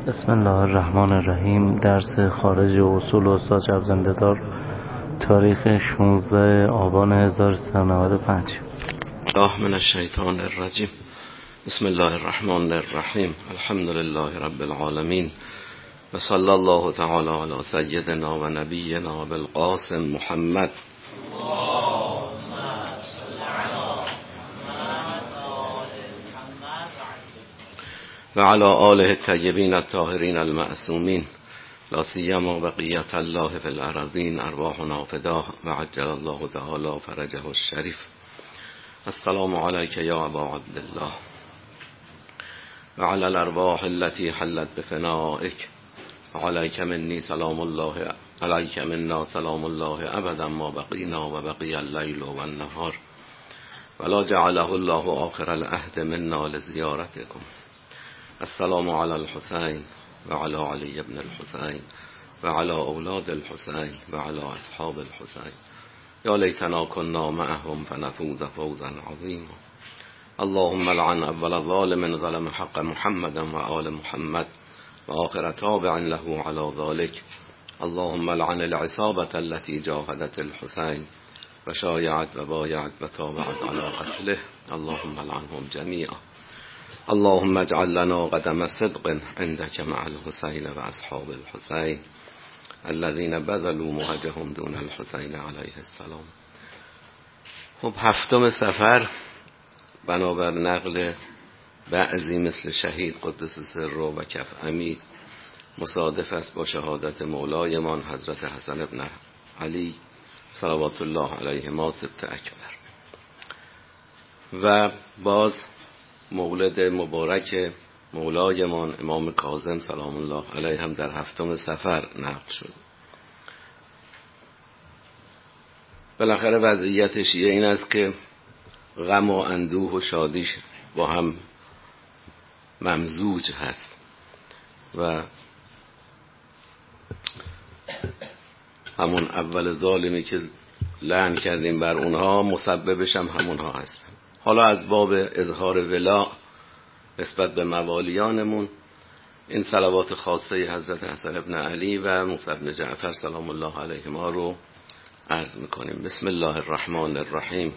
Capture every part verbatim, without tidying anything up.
بسم الله الرحمن الرحیم. درس خارج اصول استاد شب زنده‌دار، تاریخ شانزده آبان هزار و سیصد و نود و پنج. الله من الشیطان الرجیم. بسم الله الرحمن الرحیم. الحمد لله رب العالمین و صلی الله تعالی علی سیدنا و نبینا بالقاسم محمد و علی آله الطیبین الطاهرین المعصومین، لا سیما بقیت الله فی الارضین، ارواحنا فداه و عجل الله تعالی فرجه الشریف. السلام علیک یا ابا عبدالله و علی الارواح التي حلت بفنائک و علیک منی سلام الله علیک منا سلام الله ابدا ما بقینا و بقی اللیل و النهار ولا جعله الله آخر العهد منا لزیارتکم. السلام علی الحسین و علی علی ابن الحسین و علی اولاد الحسین و علی اصحاب الحسین. یا لیتنا كنا معهم فنفوز فوزا عظیما. اللهم لعن اول ظالم ظلم حق محمد و آل محمد و آخر تابع له علی ذلك. اللهم لعن العصابة التي جاهدت الحسين و شایعت و بایعت و تابعت على قتله. اللهم لعنهم جميعا. اللهم اجعل لنا قدم صدق عندك مع الحسين و اصحاب الحسين الذين بذلوا مهجهم دون الحسين علیه السلام. خب هفتم سفر بنابر نقل بعضی مثل شهید قدس سره و کف امید مصادف است با شهادت مولایمان حضرت حسن ابن علی صلوات الله علیهما سبط اکبر. و باز مولد مبارک مولایمان امام کاظم سلام الله علیه هم در هفتم سفر نقل شد. بالاخره وضعیت شیعه این است که غم و اندوه و شادیش با هم ممزوج هست و همون اول ظالمی که لعن کردیم بر اونها مسببش هم همونها هست. حالا از باب اظهار ولا نسبت به موالیانمون این صلوات خاصه حضرت حسن ابن علی و موسی بن جعفر سلام الله علیهما رو عرض میکنیم. بسم الله الرحمن الرحیم.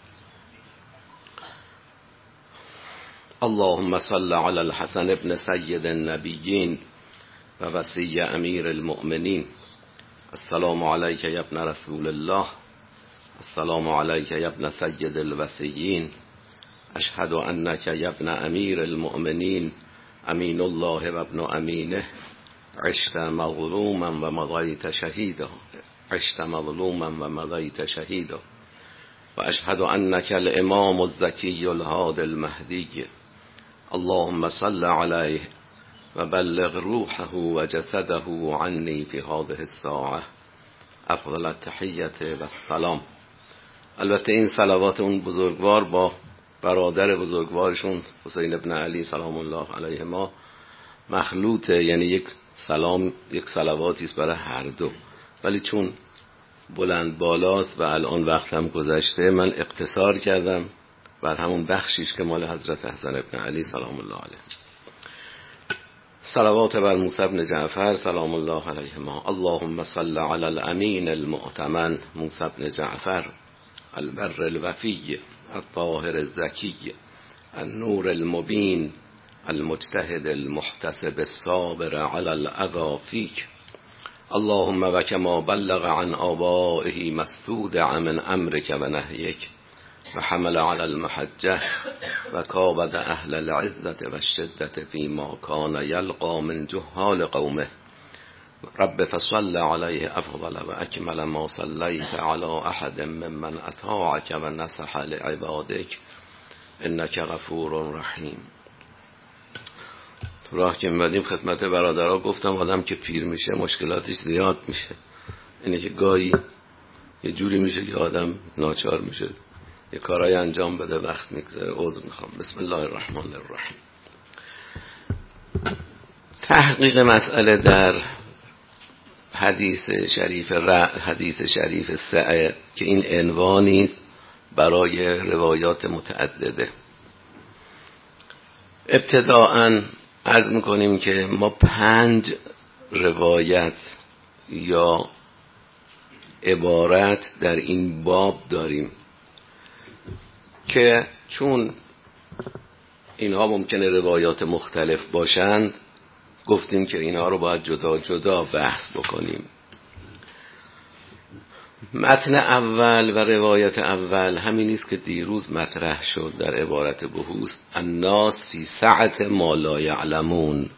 اللهم صل علی الحسن ابن سید النبیین و وصی امیر المؤمنین. السلام علیک یا ابن رسول الله. السلام علیک یا ابن سید الوصیین. اشهد انک یا ابن امیر المؤمنین امین الله و ابن امینه. عشت مظلوما و مضیت شهیدا. عشت مظلوما و مضیت شهیدا. و اشهد انک الامام الزکی الهادی المهدی. اللهم صل علیه و بلغ روحه و جسده عنی فی هذه الساعه افضل التحیت و السلام. البته این صلوات اون بزرگوار با برادر بزرگوارشون حسین ابن علی سلام الله علیهما مخلوطه، یعنی یک سلام یک صلواتی است برای هر دو، ولی چون بلند بالاست و الان وقت هم گذشته من اقتصار کردم بر همون بخشیش که مال حضرت حسن ابن علی سلام الله علیه. صلوات بر موسی بن جعفر سلام الله علیهما. اللهم صل علی الامین المؤتمن موسی بن جعفر البر الوفی الطاهر الزکی النور المبین المجتهد المحتسب الصابر علی الاذى فیک. اللهم و کما بلغ عن آبائه مستودع من امرک و نهیک و حمل علی المحجه و کابد اهل العزت و الشدت فیما کان یلقى من جهال قومه. رب فصل علیه افضل و اکمل ما صلیت علی احد ممن اطاعک و نصح لعبادک انک غفور رحیم. تو راه که می‌بردیم خدمت برادرها گفتم آدم که پیر میشه مشکلاتش زیاد میشه، اینه که گاهی یه جوری میشه که آدم ناچار میشه یه کارهای انجام بده، وقت میگذره. عذر میخوام. بسم الله الرحمن الرحیم. تحقیق مسئله در حدیث شریف ر... حدیث شریف سعه که این عنوانی است برای روایات متعدده. ابتداءً عرض میکنیم که ما پنج روایت یا عبارت در این باب داریم که چون اینها ممکنه روایات مختلف باشند گفتیم که اینها رو باید جدا جدا بحث بکنیم. متن اول و روایت اول همین است که دیروز مطرح شد در عبارت بحوث، الناس فی سعة ما لا یعلمون.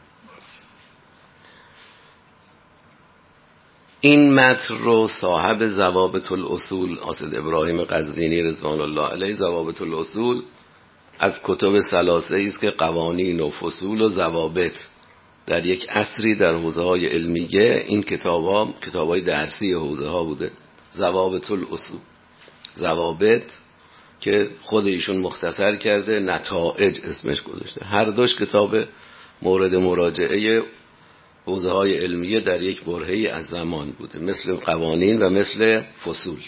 این متن رو صاحب ضوابط الاصول اسد ابراهیم قزوینی رضوان الله علیه، ضوابط الاصول از کتب ثلاثه است که قوانین و فصول و ضوابط در یک عصری در حوزه‌های علمیه، این کتاب‌ها کتاب‌های درسی حوزه‌ها بوده. ضوابط الاصول، ضوابط که خود ایشون مختصر کرده، نتائج اسمش گذاشته. هر دوش کتاب مورد مراجعه حوزه‌های علمیه در یک برهه‌ای از زمان بوده، مثل قوانین و مثل فصول.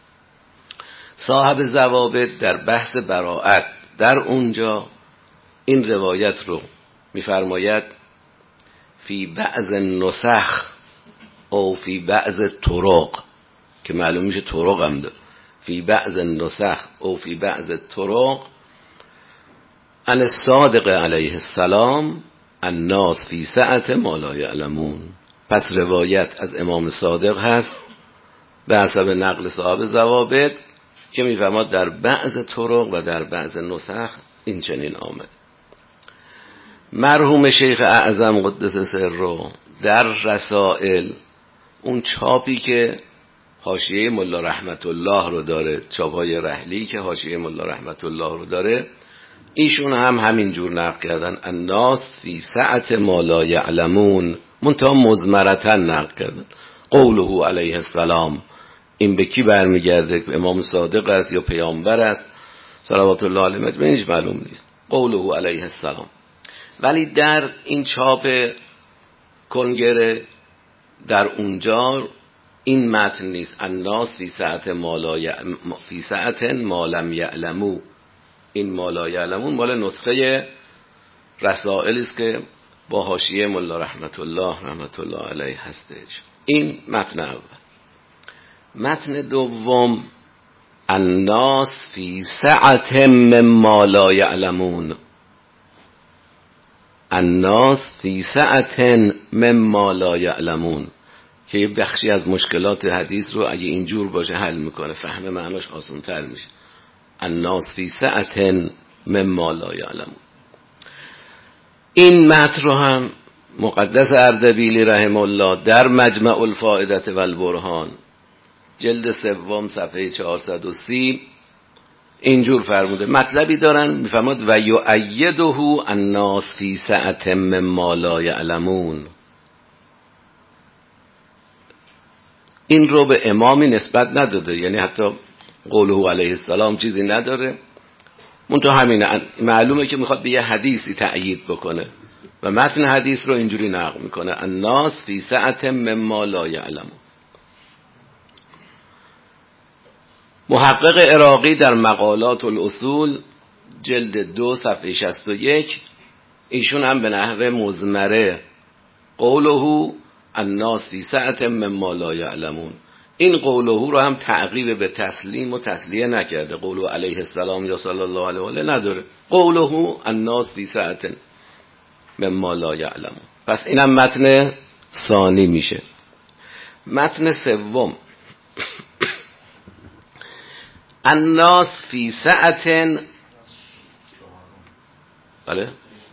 صاحب ضوابط در بحث براءت در اونجا این روایت رو می‌فرماید فی بعض النسخ او فی بعض الطرق، که معلوم میشه طرق هم ده، فی بعض النسخ او فی بعض الطرق ان الصادق علیه السلام الناس فی سعة ما لا یعلمون. پس روایت از امام صادق هست به حسب نقل صاحب ضوابط که میفرماد در بعض طرق و در بعض نسخ این چنین آمد. مرحوم شیخ اعظم قدس سره در رسائل، اون چاپی که حاشیه ملا رحمت الله رو داره، چاپای رحلی که حاشیه ملا رحمت الله رو داره، ایشون هم همین جور نقل کردن الناس فی سعة ما لا یعلمون، منتها مزمرتا نقل کردن. قوله علیه السلام این به کی برمیگرده؟ که امام صادق است یا پیامبر است صلوات الله علیه مجمعینش معلوم نیست. قوله علیه السلام. ولی در این چاپ کنگره در اونجا این متن نیست، الناس فی سعة ما لا یعلم فی سعة ما لم یعلمو. این ما لا یعلمون مال نسخه رسائل است که با حاشیه ملا رحمت الله رحمت الله علیه هستش. این متن اول. متن دوم الناس فی سعة مما لا یعلمون، الناس فی سعة مما لا یعلمون، که یه بخشی از مشکلات حدیث رو اگه اینجور باشه حل میکنه، فهم معناش آسان تر میشه. الناس فی سعة مما لا یعلمون. این متن رو هم مقدس اردبیلی رحمه الله در مجمع الفائدة و البرهان جلد سوم صفحه چهارصد و سی اینجور فرموده، مطلبی دارن میفرماد و یؤیده الناس فی سعة مما لا یعلمون. این رو به امامی نسبت نداده، یعنی حتی قوله علیه السلام چیزی نداره، منتها همینه، معلومه که میخواد به یه حدیثی تأیید بکنه و متن حدیث رو اینجوری نقل میکنه الناس فی سعة مما لا یعلمون. محقق عراقی در مقالات الاصول جلد دو صفحه شصت و یک ایشون هم به نحو مزمره قوله الناس فی سعة مما لا یعلمون، این قوله رو هم تعقیب به تسلیم و تسلیه نکرده، قوله علیه السلام یا صلی الله علیه و آله نداره، قوله الناس فی سعة مما لا یعلمون. پس اینم متن ثانی میشه. متن سوم الناس فی سعة، بله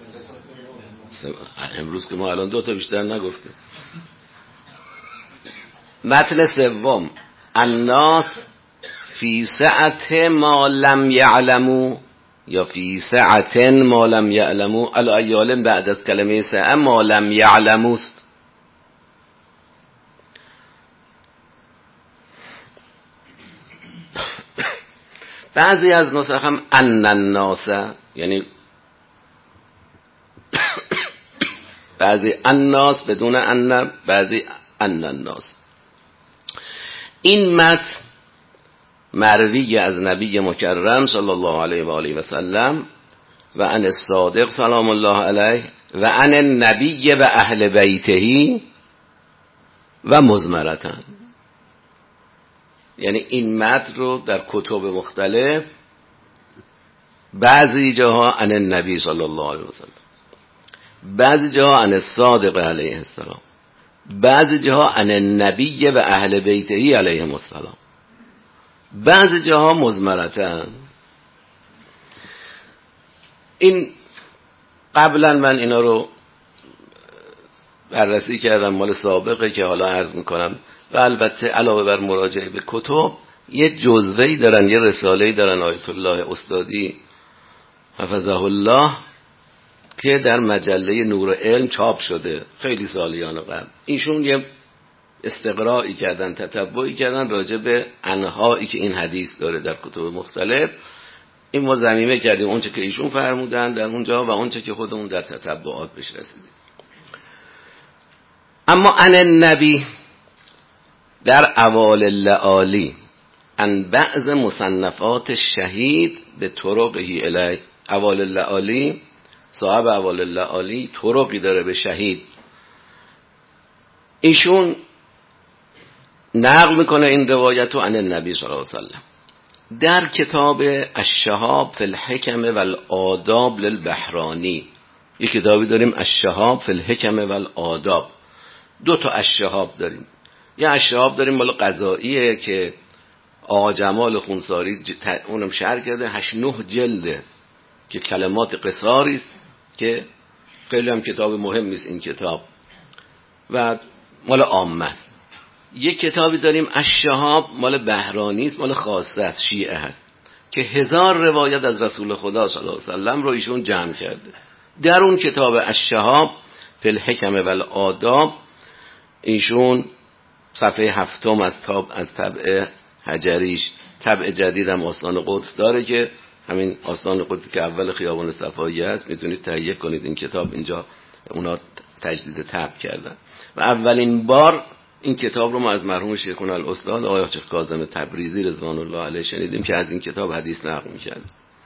امروز که ما الان دو تا بیشتر نگفته. متن سوم الناس فی سعة ما لم یعلمو یا فی سعة ما لم یعلمو، الایالم بعد از کلمه سعة ما لم یعلمو است. بعضی از نسخ هم ان الناس، یعنی بعضی الناس بدون ان، بعضی ان الناس. این متن مروی از نبی مکرم صلی الله علیه و آله و سلم و عن الصادق سلام الله علیه و عن النبی و اهل بیته و مزمرتن. یعنی این متن رو در کتب مختلف بعضی جاها عن النبی صلی الله علیه وسلم، بعضی جاها عن الصادق علیه السلام، بعضی جاها عن النبی و اهل بیته علیهم السلام، بعضی جاها مزمرتن. این قبلا من اینا رو بررسی کردم، مال سابقه که حالا عرض میکنم. و البته علاوه بر مراجعه به کتب یه جزوه‌ای دارن، یه رساله‌ای دارن آیت الله استادی حفظه الله که در مجله نور علم چاپ شده خیلی سالیان قبل. ایشون یه استقرائی کردن، تتبعی کردن راجع به انهایی که این حدیث داره در کتب مختلف. این ما ضمیمه کردیم اونچه که ایشون فرمودن در اونجا و اونچه که خودمون در تتبعات بهش رسیدیم. اما عن النبی در اوال اللآلی عن بعض مصنفات شهید به طرقه الی. اوال اللآلی، صاحب اوال اللآلی طرقی داره به شهید. ایشون نقل میکنه این روایتو عن النبی صلی الله علیه وسلم در کتاب الشهاب فی الحکم والآداب للبحرانی. یک کتابی داریم الشهاب فی الحکم والآداب. دو تا الشهاب داریم. یه الشهاب داریم مال قضاییه که آقا جمال خونساری اونم شرح کرده، هشت نه جلده که کلمات قصاری است که خیلی هم کتاب مهمی است این کتاب و مال عامه است. یک کتابی داریم الشهاب مال بحرانی است، مال خاصه است، شیعه هست، که هزار روایت از رسول خدا صلی الله علیه وسلم رو ایشون جمع کرده. در اون کتاب الشهاب فی الحکم والآداب ایشون صفحه هفتم از تاب از طبع حجریش، طبع جدیدم آستان قدس داره که همین آستان قدس که اول خیابان صفایی است، میتونید تهیه کنید این کتاب. اینجا اونا تجدید طبع کردن و اولین بار این کتاب رو ما از مرحوم شیخنا الاستاد آقای حاج کاظم تبریزی رضوان الله علیه شنیدیم که از این کتاب حدیث نقل می‌کرد.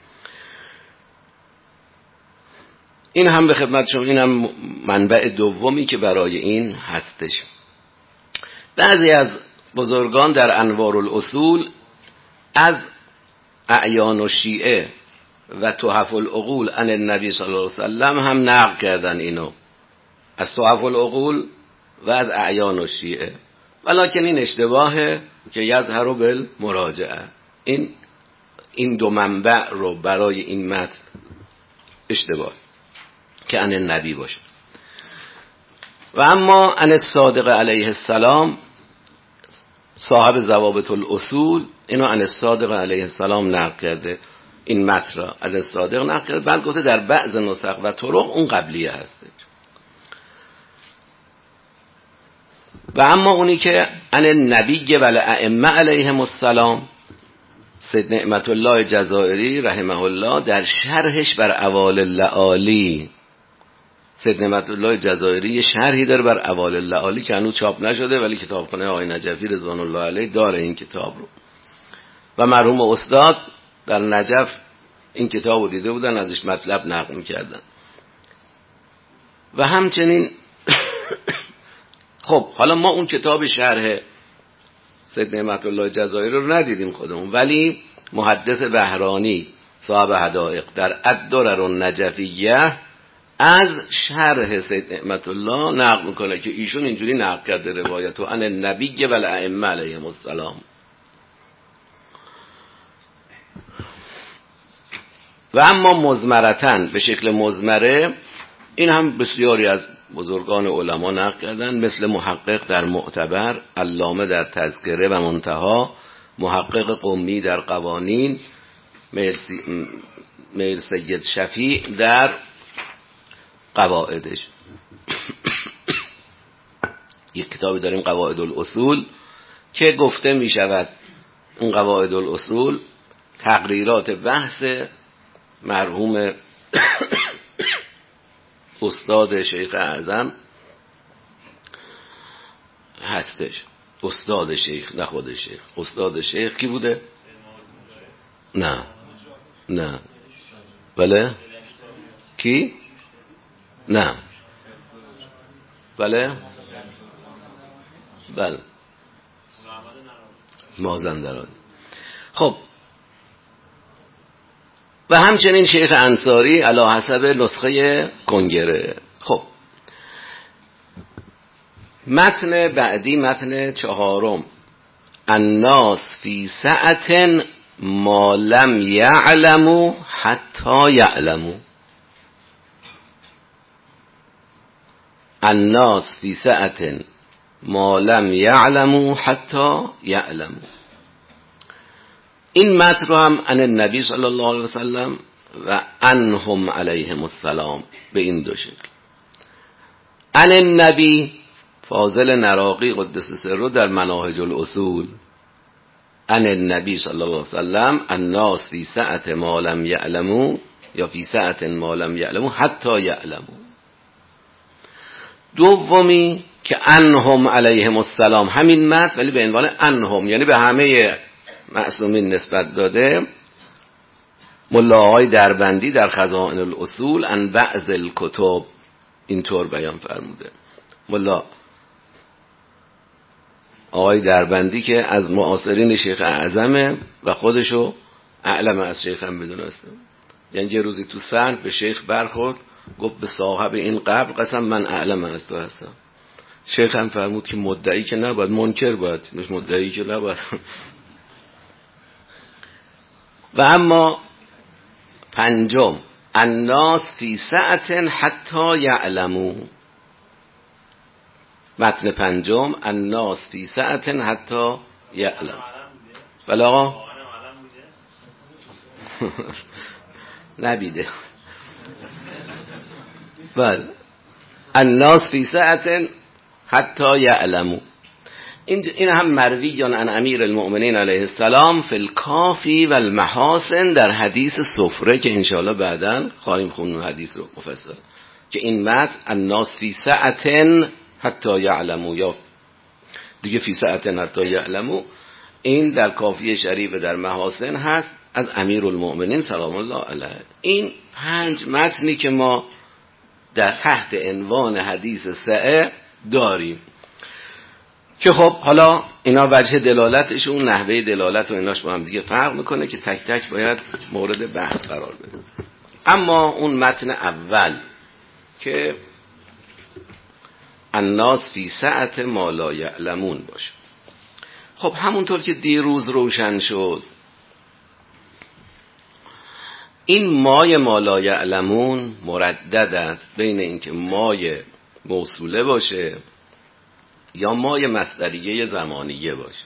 این هم به خدمت شما، این هم منبع دومی که برای این هستش. بعضی از بزرگان در انوار الاصول از اعیان و شیعه و تحف العقول عن النبی صلی الله علیه وسلم هم نقل کردن اینو، از تحف العقول و از اعیان و شیعه، ولکن این اشتباهه که یظهر بالمراجعه. این این دو منبع رو برای این متن اشتباه که عن النبی باشه. و اما عن الصادق علیه السلام صاحب ضوابط الاصول اینو عن الصادق علیه السلام نقل کرده، این متن را عن الصادق نقل کرده، بل گفته در بعض نسخ و طرق اون قبلیه هسته. و اما اونی که عن النبی و الائمه علیهم السلام سید نعمت الله جزائری رحمه الله در شرحش بر اوال اللآلی، سید نعمت الله جزائری یه شرحی داره بر اوال اللآلی که هنوز چاپ نشده ولی کتابخانه آقای نجفی رضوان الله علیه داره این کتاب رو و مرحوم استاد در نجف این کتاب رو دیده بودن، ازش مطلب نقل می‌کردن. و همچنین خب حالا ما اون کتاب شرح سید نعمت الله جزائری رو ندیدیم خودمون، ولی محدث بحرانی صاحب حدائق در الدرر النجفیه از شرح سید نعمت الله نقل میکنه که ایشون اینجوری نقل کرده روایتو عن النبی و الائمه علیهم السلام. و اما مزمرتن به شکل مزمره، این هم بسیاری از بزرگان علما نقل کردن، مثل محقق در معتبر، علامه در تذکره و منتها، محقق قمی در قوانین، میر سید شفیع در قواعدش. یک کتابی داریم قواعد الاصول که گفته می شود اون قواعد الاصول تقریرات بحث مرحوم استاد شیخ اعظم هستش. استاد شیخ، نه خود شیخ، استاد شیخ کی بوده؟ نه نه بله کی؟ نه بله بله مازندرانی. خب و همچنین شیخ انصاری علی حسب نسخه کنگره. خب متن بعدی، متن چهارم، الناس فی سعة ما لم یعلموا حتی یعلموا. الناس فی سعة ما لم یعلموا حتی یعلموا. این متن رو هم عن النبی صلی الله علیه وسلم و عنهم علیهم السلام به این دو شکل. عن النبی فاضل نراقی قدس سره در مناهج الاصول، عن النبی صلی الله علیه وسلم الناس فی سعة ما لم یعلموا یا فی سعة ما لم یعلموا حتی یعلموا. دومی که عنهم علیهم السلام، همین متن ولی به عنوان عنهم، یعنی به همه معصومین نسبت داده. ملا آقای دربندی در خزائن الاصول عن بعض الکتب اینطور بیان فرموده. ملا آقای دربندی که از معاصرین شیخ اعظمه و خودشو اعلم از شیخ هم بدونسته. یعنی یه روزی تو سن به شیخ برخورد، گفت به صاحب این قبر قسم من اعلم از تو هستم. شیخ هم فرمود که مدعی که نباید، منکر باید، مش مدعی که نباید. و اما پنجم الناس فی سعة حتی یعلموا. متن پنجم الناس فی سعة حتی یعلموا. بله آقا نبیده. بله الناس فی سعة حتی یعلموا. این هم مرویان عن امیر المؤمنین علیه السلام فی الکافی و المحاسن در حدیث سفره که انشاءالله بعداً خواهیم خوند حدیث رو مفصل، که این متن الناس فی سعة حتی یعلموا یا دیگه فی سعة حتی یعلموا، این در کافی شریف در محاسن هست از امیر المؤمنین سلام الله علیه. این پنج متنی که ما در تحت عنوان حدیث سعه داریم که خب حالا اینا وجه دلالتشون، نحوه دلالت و ایناش با هم دیگه فرق میکنه که تک تک باید مورد بحث قرار بده. اما اون متن اول که الناس فی سعة ما لا یعلمون باشه، خب همونطور که دیروز روشن شد این مای ما لا یعلمون مردد است بین اینکه مای موصوله باشه یا مای مصدریه زمانیه باشه.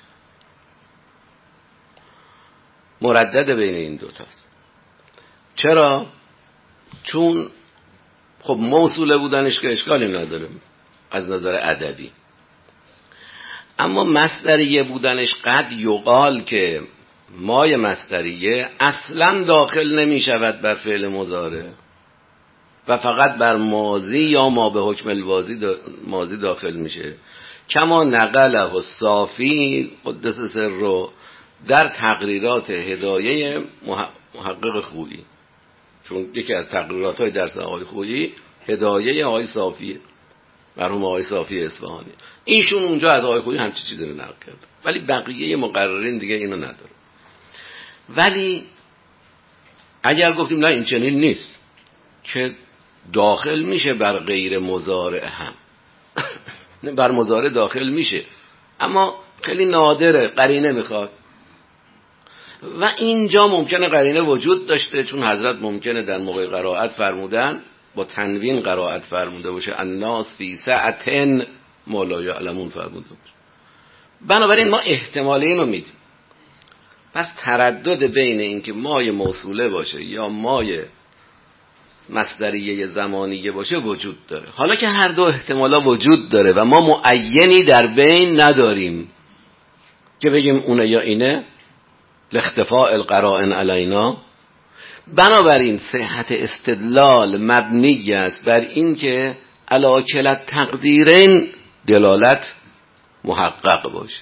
مردد بین این دوتاست. چرا؟ چون خب موصوله بودنش که اشکالی نداره از نظر ادبی، اما مصدریه بودنش قد یقال که مای مصدریه اصلا داخل نمی شود بر فعل مضارع و فقط بر ماضی یا ما به حکم الوازی دا ماضی داخل میشه، کما نقله الصافی قدس سره در تقریرات هدایه محقق خویی. چون یکی از تقریرات های درس آقای خویی هدایه آقای صافیه، مرحوم آقای صافی اصفهانی. اینشون اونجا از آقای خویی همچی چیزی رو نقل کرد، ولی بقیه مقررین دیگه اینو نداره. ولی اگر گفتیم نه این چنین نیست که داخل میشه بر غیر مضارع هم بر مضارع داخل میشه، اما خیلی نادره، قرینه میخواد. و اینجا ممکنه قرینه وجود داشته، چون حضرت ممکنه در موقع قرائت فرمودن با تنوین قرائت فرموده باشه الناس فی سعة ما لا یعلمون فرموده باشه. بنابراین ما احتمال اینو میدیم. پس تردد بین اینکه مای موصوله باشه یا مای مصدریه زمانیه باشه وجود داره. حالا که هر دو احتمالا وجود داره و ما معینی در بین نداریم که بگیم اونه یا اینه، لاختفاء القرائن علینا، بنابراین صحت استدلال مبنی است بر این که علی کلا التقدیرین دلالت محقق باشه.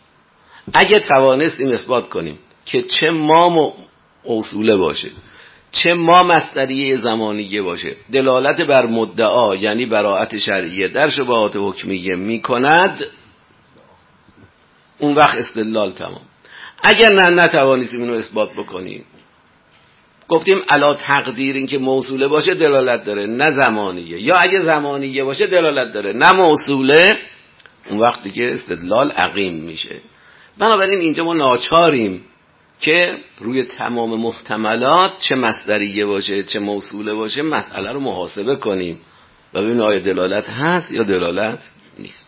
اگه توانستیم اثبات کنیم که چه ما موصوله باشه چه ما مصدریه زمانیه باشه دلالت بر مدعا یعنی براءت شرعیه در شبهات حکمیه میکند، اون وقت استدلال تمام. اگر نه نتوانیستیم اینو اثبات بکنیم، گفتیم علا تقدیر این که موصوله باشه دلالت داره نه زمانیه، یا اگه زمانیه باشه دلالت داره نه موصوله، اون وقت دیگه استدلال عقیم میشه. بنابراین اینجا ما ناچاریم که روی تمام محتملات چه مصدریه باشه چه موصوله باشه مسئله رو محاسبه کنیم و ببینیم آیا دلالت هست یا دلالت نیست.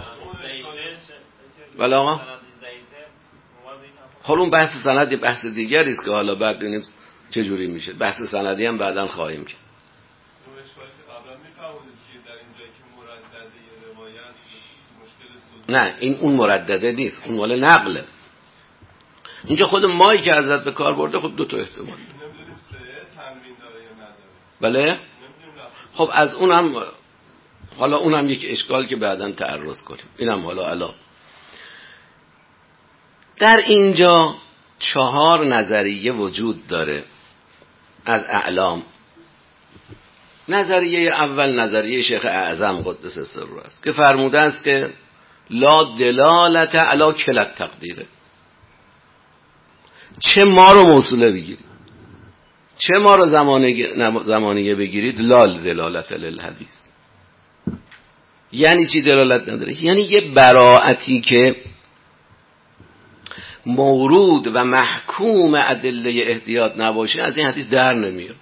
ولی آقا حالا اون بحث سند یه بحث دیگری است که حالا بعد ببینیم چه جوری میشه. بحث سندی هم بعداً خواهیم کرد. نه این اون مردده نیست، اون مال نقله. اینجا خود مایی که حضرت به کار برده خب دو تا احتمال بله. خب از اونم حالا اونم یک اشکال که بعداً تعرض کنیم. اینم حالا علا در اینجا چهار نظریه وجود داره از اعلام. نظریه اول نظریه شیخ اعظم قدس سره است که فرموده است که لا دلالت علی کلا تقدیره، چه ما رو موصوله بگیرید چه ما رو زمانیه بگیرید لا دلالت للحدیث. یعنی چی دلالت نداره؟ یعنی یه براءتی که مورود و محکوم ادله احتیاط نباشه از این حدیث در نمیاد.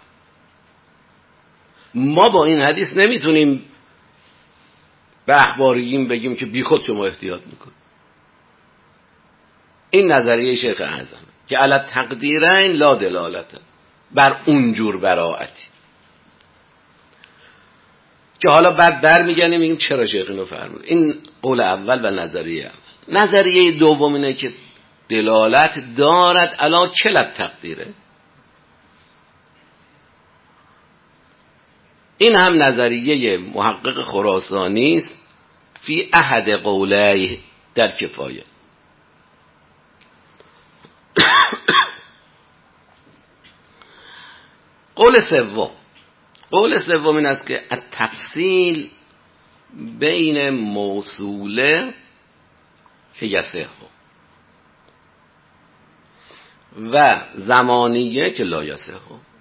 ما با این حدیث نمیتونیم به اخباریین بگیم که بی خود شما احتیاط میکن. این نظریه شیخ اعظم که علی تقدیرین لا دلالته بر اونجور براءتی که حالا بعد برمیگردیم میگیم چرا شیخ اینو فرمود. این قول اول و نظریه اول. نظریه دوم اینه که دلالت دارد علی کلا تقدیره. این هم نظریه محقق خراسانی است فی احد قولیه در کفایه. قول سوم قول سوم این است که التفصیل بین موصوله که یصح و زمانیه که لا یصح.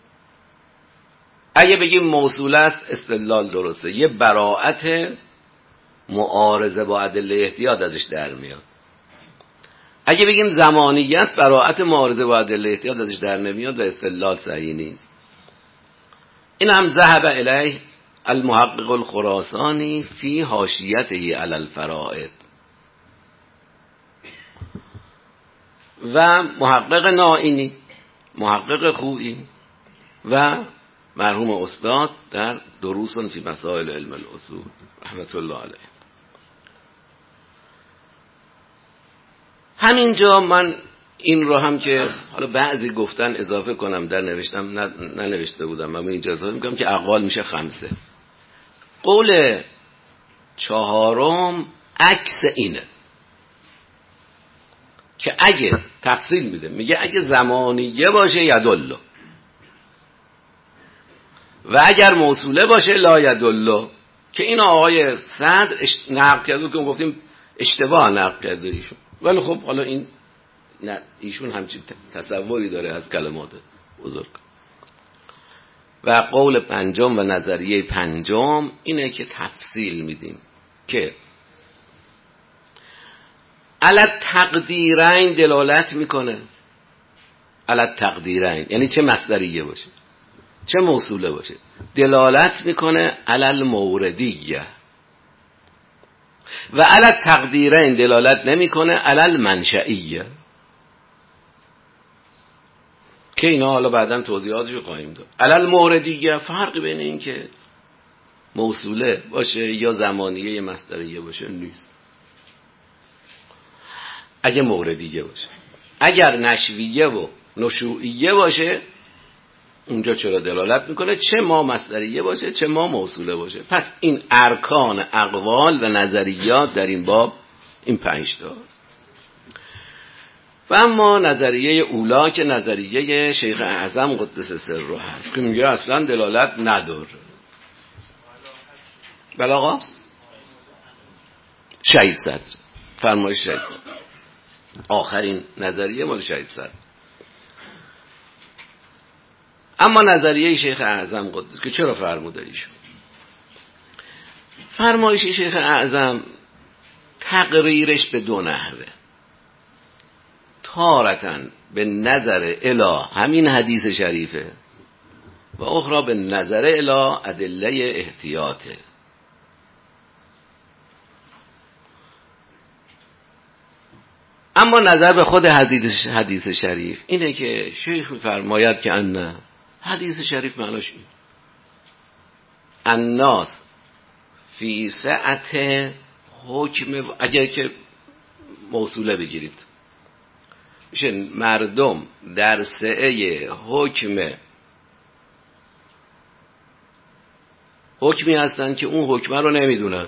اگه بگیم موصوله است استدلال درسته، یه براءت معارضه با ادله احتیاط ازش در میاد. اگه بگیم زمانیه است براءت معارضه با ادله احتیاط ازش در نمیاد و استدلال صحیح نیست. این هم ذهب الیه المحقق الخراسانی فی حاشیته علی الفرائض و محقق نائینی محقق خویی و مرحوم استاد در دروس فی مسائل علم الاصول رحمت الله علیه. همینجا من این رو هم که حالا بعضی گفتن اضافه کنم در نوشتم ننوشته بودم، من اینجا اضافه میکنم که اقوال میشه خمسه. قول چهارم عکس اینه که اگه تفصیل میده میگه اگه زمانیه باشه یدالله و اگر موصوله باشه لا یدالله، که این آقای صدر نقل کرده که گفتیم اشتباه نقل کرده ایشون، ولی خب حالا این نه ایشون همچین تصوری داره از کلمات بزرگ. و قول پنجم و نظریه پنجم اینه که تفصیل میدیم که علی تقدیرین دلالت میکنه. علی تقدیرین یعنی چه مصدریه باشه چه موصوله باشه دلالت میکنه علی الموردیه، و علی تقدیرین دلالت نمیکنه علی المنشئیه، که اینا حالا بعداً توضیحاتشو خواهیم داد. علی الموردیه فرق بین این که موصوله باشه یا زمانیه مصدریه باشه نیست. اگه موردیه باشه، اگر نشویه و نشوئیه باشه اونجا چرا دلالت میکنه چه ما مصدریه باشه چه ما موصوله باشه. پس این ارکان اقوال و نظریات در این باب این پنج تا است. و اما نظریه اولا که نظریه شیخ اعظم قدس سره هست که میگه اصلا دلالت نداره. بله آقا شهید صدر، فرمایش شهید صدر، آخرین نظریه مال شهید صدر. اما نظریه شیخ اعظم قدس که چرا فرموده ایشون؟ فرمایش شیخ اعظم تقریرش به دو نحوه، تارتن به نظر اله همین حدیث شریفه و اخرى به نظر اله ادله احتیاطه. اما نظر به خود حدیث حدیث شریف اینه که شیخ می‌فرماید که ان حدیث شریف معناش این الناس فی سعت حکم، اگر که موصوله بگیرید میشه مردم در سعه حکم حکمی هستن که اون حکمه رو نمیدونن.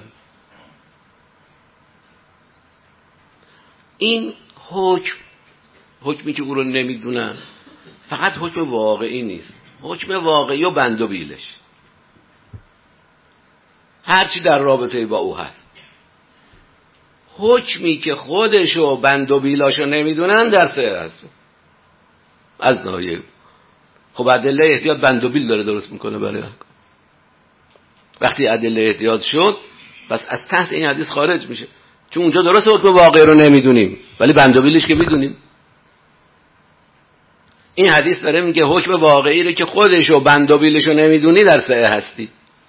این حکم حکمی که او رو نمیدونن فقط حکم واقعی نیست، حکم واقعی و بند و بیلش، هرچی در رابطه با او هست. حکمی که خودشو بند و بیلاشو نمیدونن در سعه هست از ناحیه. خب ادله احتیاط بند و بیل داره درست میکنه برای حکم. وقتی ادله احتیاط شد پس از تحت این حدیث خارج میشه، چون اونجا درست حکم واقعی رو نمیدونیم ولی بند و بیلش که میدونیم. این حدیث داره میگه حکم واقعی رو که خودشو بند و بیلشو نمیدونی در سعه هستی،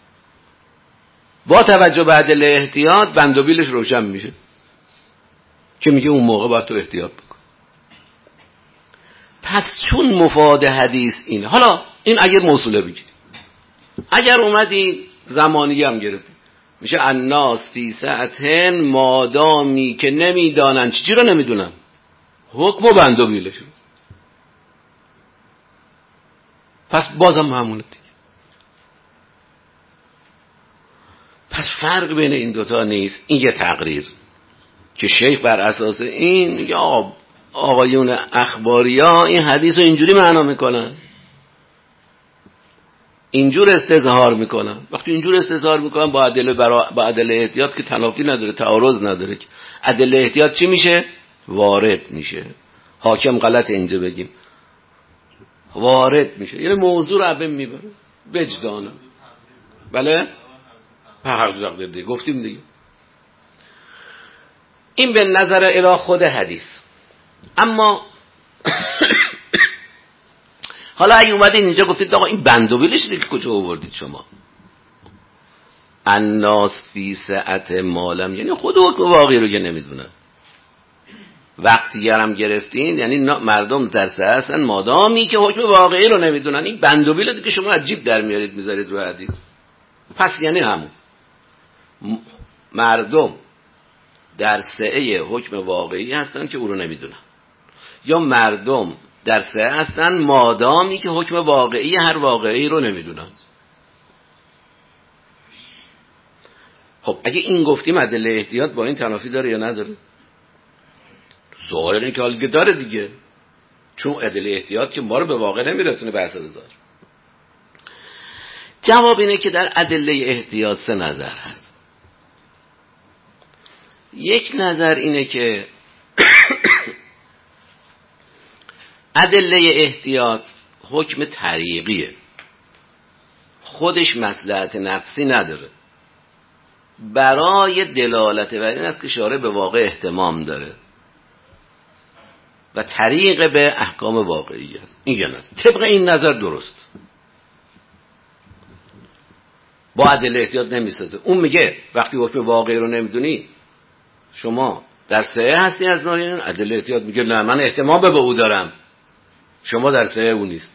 با توجه به ادله احتیاط بند و بیلش روشن میشه که میگه اون موقع باید تو احتیاط بکن. پس چون مفاد حدیث اینه، حالا این اگر موصوله بگیری، اگر اومدی زمانی هم گرفتی میشه الناس فی سعتن، مادامی که نمیدانن چی رو نمیدونن حکم و بند و بیلشون، پس بازم همونه دیگه. پس فرق بین این دوتا نیست. این یه تقریر که شیخ بر اساس این یا آقایون اخباریا این حدیث رو اینجوری معنا میکنن، اینجور استظهار میکنن. وقتی اینجور استظهار میکنن با ادله برا... با ادله احتیاط که تنافی نداره، تعارض نداره، ادله احتیاط چی میشه؟ وارد میشه. حاکم غلط اینجا بگیم وارد میشه، یعنی موضوع رو عبم میبره وجدانه. بله حق دیگه گفتیم دیگه. این به نظر اله خود حدیث. اما حالا اگه اومدین اینجا گفتید آقا این بند و بیلش دیگه کجا آوردید شما؟ الناس فی سعت مالم، یعنی خود حکم واقعی رو که نمیدونن. وقتی هم گرفتین یعنی مردم در سعه هستن مادامی که حکم واقعی رو نمیدونن. این بند و بیل دیگه شما عجیب در میارید میذارید رو حدیث. پس یعنی همون مردم در سعه حکم واقعی هستن که او رو نمیدونن، یا مردم در سعه هستن مادامی که حکم واقعی هر واقعی رو نمیدونن. خب اگه این گفتیم ادله احتیاط با این تنافی داره یا نداره؟ سوال اینه که حال داره دیگه، چون ادله احتیاط که ما رو به واقع نمیرسونه بحث بذار. جواب اینه که در ادله احتیاط سه نظر هست. یک نظر اینه که ادله احتیاط حکم طریقیه، خودش مصلحت نفسی نداره، برای دلالت بر این است که شارع به واقع اهتمام داره و طریق به احکام واقعی است. این یه نظر. طبق این نظر درست با ادله احتیاط نمیسازه. اون میگه وقتی حکم واقعی رو نمیدونی شما در سعه هستی از ناحیه ادله احتیاط میگه نه من اهتمام به او دارم، شما در سعه او نیست.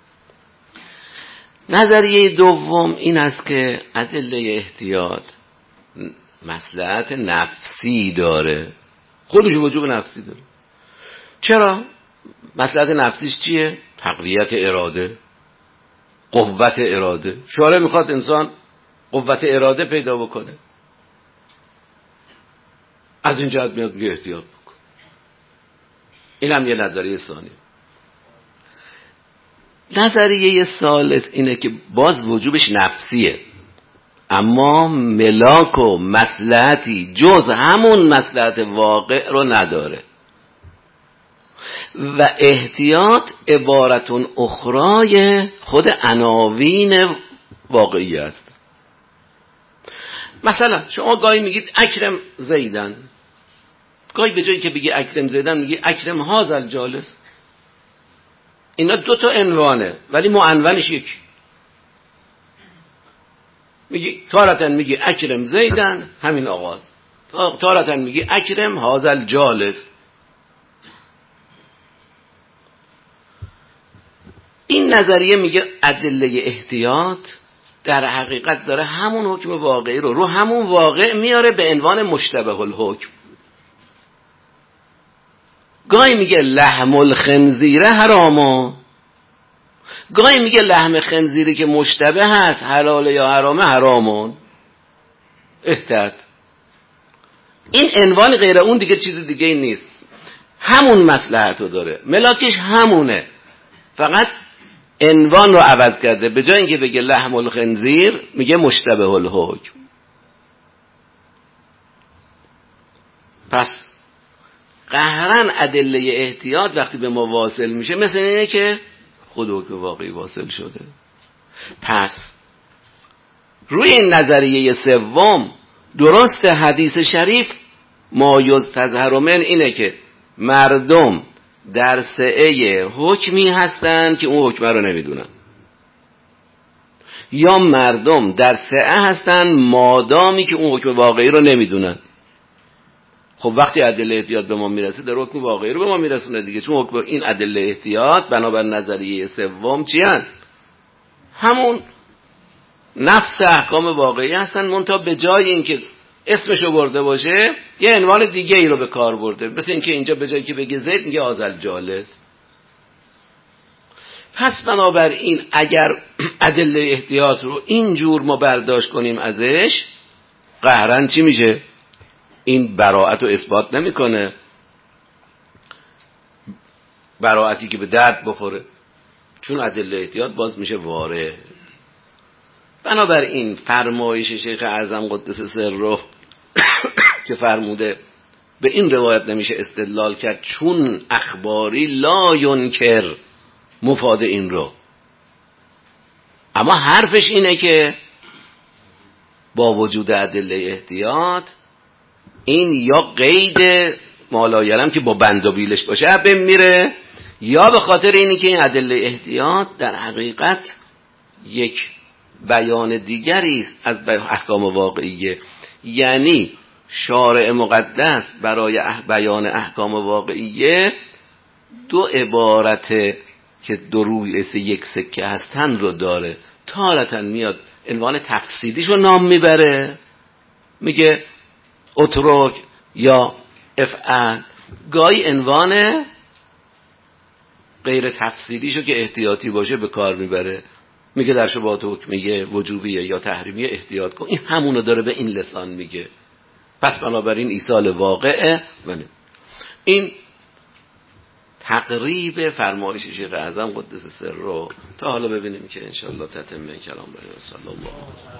نظریه دوم این است که ادله احتیاط مصلحت نفسی داره، خودش وجوب نفسی داره. چرا؟ مصلحت نفسیش چیه؟ تقویت اراده، قوت اراده. شارع میخواد انسان قوت اراده پیدا بکنه، از این جهت میاد میگه احتیاط بکن. این هم یه نظریه ثانی. نظریه ثالث اینه که باز وجوبش نفسیه، اما ملاک و مصلحتی جز همون مصلحت واقع رو نداره و احتیاط عبارتون اخرای خود عناوین واقعی است. مثلا شما گاهی میگید اکرم زیدن، گاهی به جایی که بگی اکرم زیدن میگی اکرم هذا الجالس. اینا دو تا عنوانه ولی معنونش یکی. میگی تارتن میگی اکرم زیدن همین آغاز، تارتن میگی اکرم هذا الجالس. این نظریه میگه ادله احتیاط در حقیقت داره همون حکم واقعی رو رو همون واقع میاره به عنوان مشتبه الحکم. گاهی میگه لحم الخنزیر حرامه، گاهی میگه لحم خنزیری که مشتبه هست حلاله یا حرامه حرامون. احتیاط این عنوان غیر اون دیگه چیز دیگه ای نیست، همون مصلحت رو داره، ملاکش همونه، فقط عنوان رو عوض کرده. به جای اینکه بگه لحم الخنزیر میگه مشتبه الحکم. پس قهرن ادله احتیاط وقتی به ما واصل میشه مثل اینه که خود حکم واقعی واصل شده. پس روی این نظریه سوم درست حدیث شریف ما یستظهر من اینه که مردم در سعه حکمی هستن که اون حکم رو نمیدونن، یا مردم در سعه هستن مادامی که اون حکم واقعی رو نمیدونن. خب وقتی ادله احتیاط به ما میرسه در حکم واقعی رو به ما میرسونه دیگه، چون حکم این ادله احتیاط بنابر نظریه سوم چی هن؟ همون نفس احکام واقعی هستن، منتها به جای اینکه اسمشو برده باشه یه عنوان دیگه ای رو به کار برده. مثل اینکه اینجا به جایی که بگه زید میگه آزل جالس. پس بنابراین اگر ادله احتیاط رو اینجور ما برداشت کنیم ازش، قهرن چی میشه؟ این براءت رو اثبات نمیکنه، براءتی که به درد بخوره، چون ادله احتیاط باز میشه وارد. بنابراین فرمایش شیخ اعظم قدس سره که فرموده به این روایت نمیشه استدلال کرد چون اخباری لا ینکر مفاد این رو، اما حرفش اینه که با وجود ادله احتیاط این یا قید مالایلم که با بند و بیلش باشه بهم میره، یا به خاطر اینی که این ادله احتیاط در حقیقت یک بیان دیگری است از احکام واقعیه. یعنی شارع مقدس برای بیان احکام واقعیه دو عبارت که دو روی یک سکه هستن رو داره. تارتن میاد عنوان تفصیلیش رو نام میبره، میگه اترک یا افعل، گاهی عنوان غیر تفصیلیشو که احتیاطی باشه به کار میبره، میگه در شبهات حکمیه وجوبیه یا تحریمیه احتیاط کن. این همونو داره به این لسان میگه. پس بنابراین ایصال واقعه. این تقریب فرمایش شیخ اعظم قدس سره رو تا حالا ببینیم که انشاءالله تتمه کلام بره. صلی الله